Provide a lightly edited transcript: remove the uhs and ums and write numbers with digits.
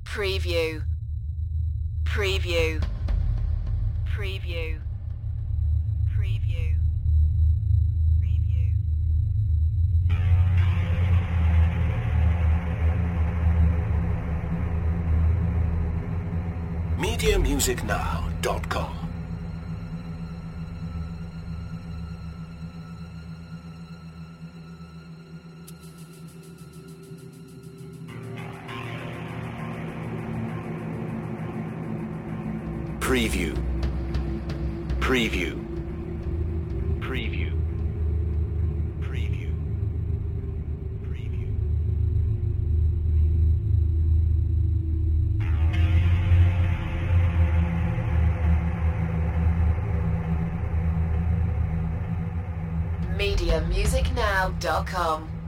Preview. Preview. Preview. Preview. Preview. MediaMusicNow.com. Preview. Preview. Preview. Preview. Preview. MediaMusicNow.com